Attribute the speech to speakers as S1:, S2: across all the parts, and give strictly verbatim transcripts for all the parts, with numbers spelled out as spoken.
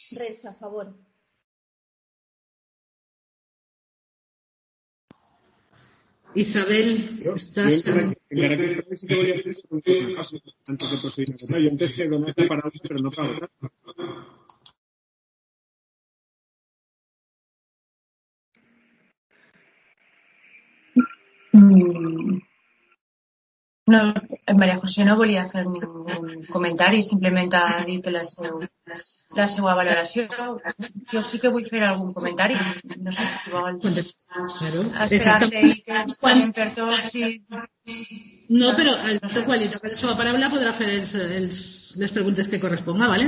S1: Res, a favor.
S2: Isabel,
S3: yo,
S2: estás...
S3: Yo en carácter de sí que voy a hacer una cosa antes de proseguir. No, yo antes que donar la palabra, pero no para votar.
S4: Mm. No, Maria José no volia fer ningún comentari, simplement ha dit la, seu, la seva valoració. Jo sí que vull fer algun comentari, no sé si vols esperar-te i que parlem per tots i...
S2: No, però el doctor quan li toca la seva paraula podrà fer els, els, les preguntes que corresponga, ¿vale?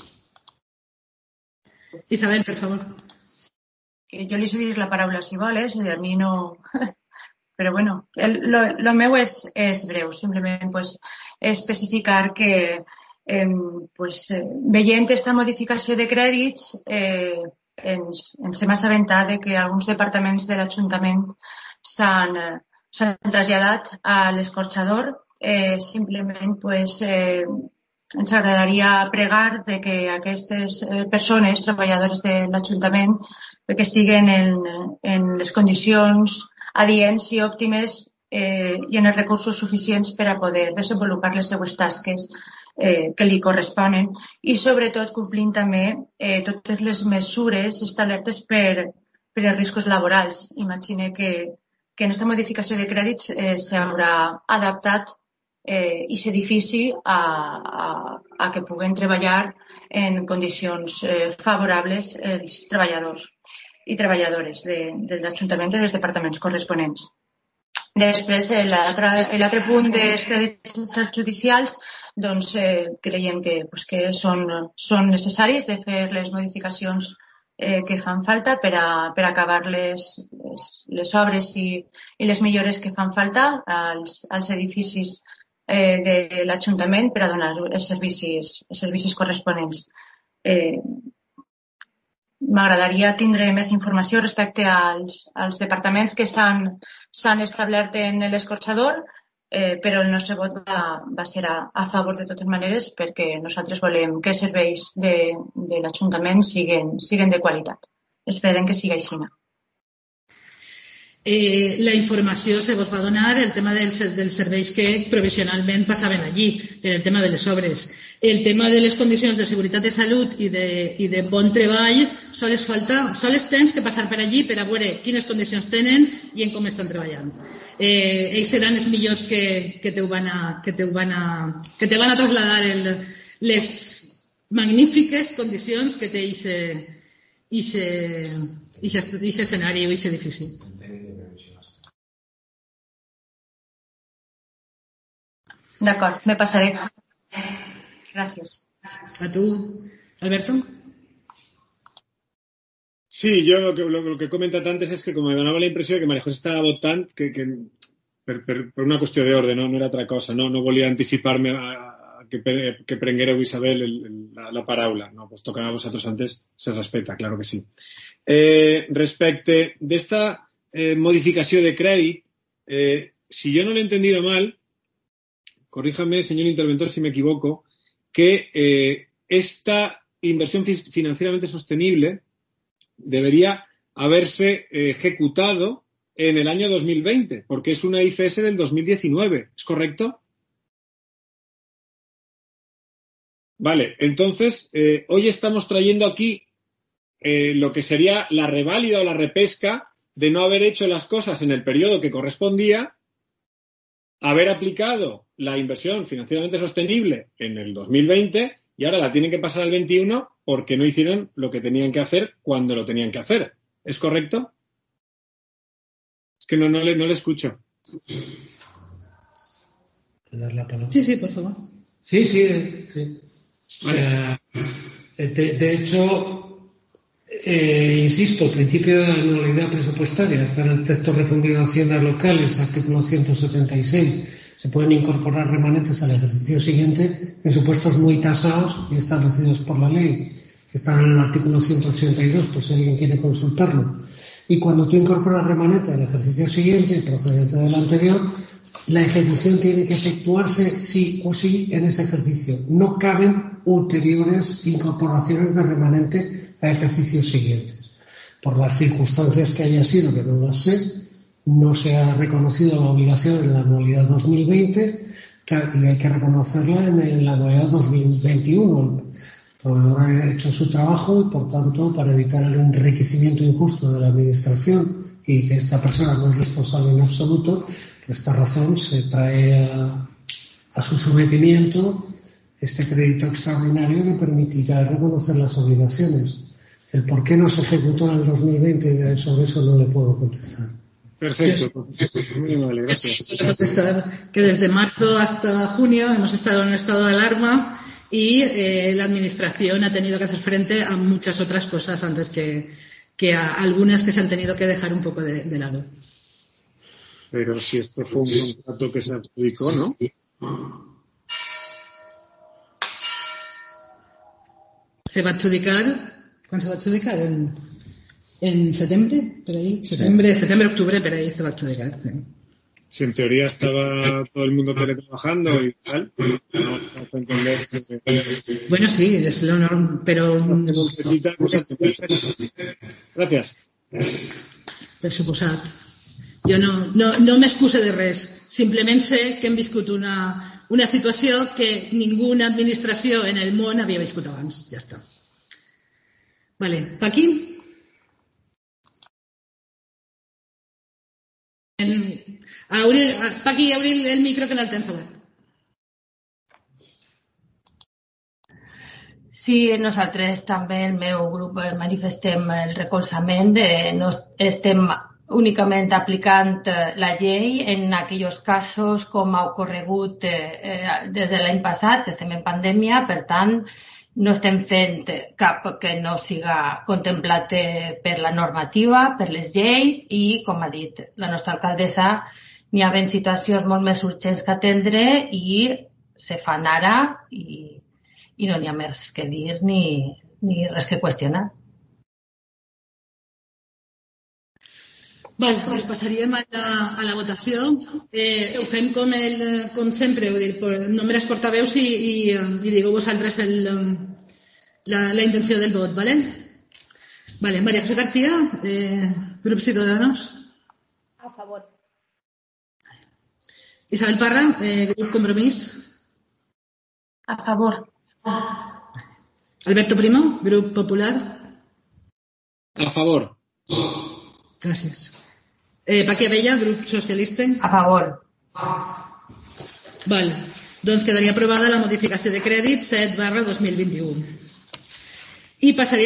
S2: Isabel, per favor.
S4: Jo li cediré la paraula si vols, i a mi no... Però bueno, el, lo, lo meu és, és breu, simplement pues, especificar que eh, pues, eh, veient aquesta modificació de crèdits eh, ens, ens hem assabentat de que alguns departaments de l'Ajuntament s'han eh, traslladat a l'escorxador. Eh, simplement pues, eh, ens agradaria pregar de que aquestes eh, persones, treballadores de l'Ajuntament, que estiguen en, en les condicions adients i òptimes eh, i en els recursos suficients per a poder desenvolupar les seues tasques eh, que li corresponen i sobretot complint també eh, totes les mesures establertes per, per els riscos laborals. Imagine que, que en aquesta modificació de crèdits eh, s'haurà adaptat eh, aquest edifici a, a, a que puguen treballar en condicions eh, favorables els treballadors i treballadores de, de l'Ajuntament i dels departaments corresponents. Després, l'altre punt dels crèdits extrajudicials, doncs eh, creiem que, pues, que són, són necessaris de fer les modificacions eh, que fan falta per a, per a acabar les, les, les obres i, i les millores que fan falta als, als edificis eh, de l'Ajuntament per a donar els servicis, els servicis corresponents. Eh, M'agradaria tindre més informació respecte als, als departaments que s'han establert en l'escorxador, eh, però el nostre vot va, va ser a, a favor de totes maneres perquè nosaltres volem que els serveis de, de l'Ajuntament siguen, siguen de qualitat. Esperem que sigui així.
S2: Eh, la informació se vos va donar el tema dels, dels serveis que provisionalment passaven allí, el tema de les obres. El tema de les condicions de seguretat de salut i de, i de bon treball sols falta, sols tens que passar per allí per a veure quines condicions tenen i en com estan treballant. Eh, ells seran els millors que, que, te van a, que, te van a, que te van a traslladar el, les magnífiques condicions que té aquest escenari o aquest edifici.
S4: D'acord, me passaré. Gracias.
S2: ¿A tú, Alberto?
S3: Sí, yo lo que, lo, lo que he comentado antes es que como me donaba la impressió que Maria José estava votant que, que per, per, per una qüestió d'ordre, no, no era altra cosa, no, no volia anticipar-me a, a que, que prenguéreu Isabel el, el, la, la paraula, no, pues tocaba a vosotros antes, se respeta, claro que sí. Eh, respecte d'esta eh, modificació de crèdit, eh, si yo no lo he entendido mal, corríjame, señor interventor, si me equivoco, que eh, esta inversión financieramente sostenible debería haberse eh, ejecutado en el año dos mil veinte, porque es una I F S del dos mil diecinueve, ¿es correcto? Vale, entonces, eh, hoy estamos trayendo aquí eh, lo que sería la reválida o la repesca de no haber hecho las cosas en el periodo que correspondía, haber aplicado la inversión financieramente sostenible en el dos mil veinte y ahora la tienen que pasar al veintiuno porque no hicieron lo que tenían que hacer cuando lo tenían que hacer. ¿Es correcto? Es que no, no, le, no le escucho.
S5: ¿Dar la palabra?
S2: Sí, sí, por favor.
S5: Sí, sí, sí.
S3: Vale.
S5: O sea, de, de hecho, eh, insisto, el principio de la anualidad presupuestaria está en el texto refundido de Haciendas Locales, artículo ciento setenta y seis. Se pueden incorporar remanentes al ejercicio siguiente en supuestos muy tasados y establecidos por la ley, que están en el artículo ciento ochenta y dos, por si alguien quiere consultarlo. Y cuando tú incorporas remanente al ejercicio siguiente, procedente del anterior, la ejecución tiene que efectuarse sí o sí en ese ejercicio. No caben ulteriores incorporaciones de remanente a ejercicios siguientes. Por las circunstancias que haya sido, que no las sé, no se ha reconocido la obligación en la anualidad dos mil veinte y hay que reconocerla en la anualidad dos mil veintiuno. El proveedor ha hecho su trabajo y, por tanto, para evitar el enriquecimiento injusto de la Administración y que esta persona no es responsable en absoluto, por esta razón se trae a, a su sometimiento este crédito extraordinario que permitirá reconocer las obligaciones. El por qué no se ejecutó en el dos mil veinte, sobre eso no le puedo contestar.
S3: Perfecto. Muy vale, gracias.
S2: Que desde marzo hasta junio hemos estado en un estado de alarma y eh, la Administración ha tenido que hacer frente a muchas otras cosas antes que, que a algunas que se han tenido que dejar un poco de, de lado.
S3: Pero si esto fue un contrato que se adjudicó, ¿no?
S2: Se va a adjudicar. ¿Cuándo se va a adjudicar? En, en septiembre, por ahí. Septiembre, sí. septiembre, octubre, por ahí se va a adjudicar. Sí.
S3: Si en teoría estaba todo el mundo teletrabajando y tal, no vamos a entender. Que...
S2: Bueno, sí, es lo normal, pero.
S3: Gracias.
S2: Per suposat. Jo no, no, no m'excuse de res. Simplement sé que hem viscut una, una situació que ninguna administració en el món havia viscut abans. Ja està. Vale, Paqui. En, a obrir, a, Paqui, obrir el micro que no el tens obert.
S1: Sí, nosaltres també, el meu grup, manifestem el recolzament de no estem únicament aplicant la llei en aquells casos com ha ocorregut eh, des de l'any passat, que estem en pandèmia, per tant, no estem fent cap que no siga contemplat per la normativa, per les lleis i, com ha dit la nostra alcaldessa, n'hi ha ben situacions molt més urgents que atendre i se fan ara i, i no n'hi ha més que dir ni, ni res que qüestionar.
S2: Vale, doncs passaríem a la, a la votació. Eh, ho fem com, el, com sempre, vull dir, nombres portaveus i, i, i digueu vosaltres el, la, la intenció del vot, ¿vale? Vale, María José García, eh, Grup Ciudadanos.
S6: A favor.
S2: Isabel Parra, eh, Grup Compromís.
S4: A favor.
S2: Alberto Primo, Grup Popular.
S3: A favor.
S2: Gràcies. Eh, Paqui Abella, Grup Socialista.
S1: A favor.
S2: Val. Doncs quedaria aprovada la modificació de crèdit set barra dos mil vint-i-u. I passaria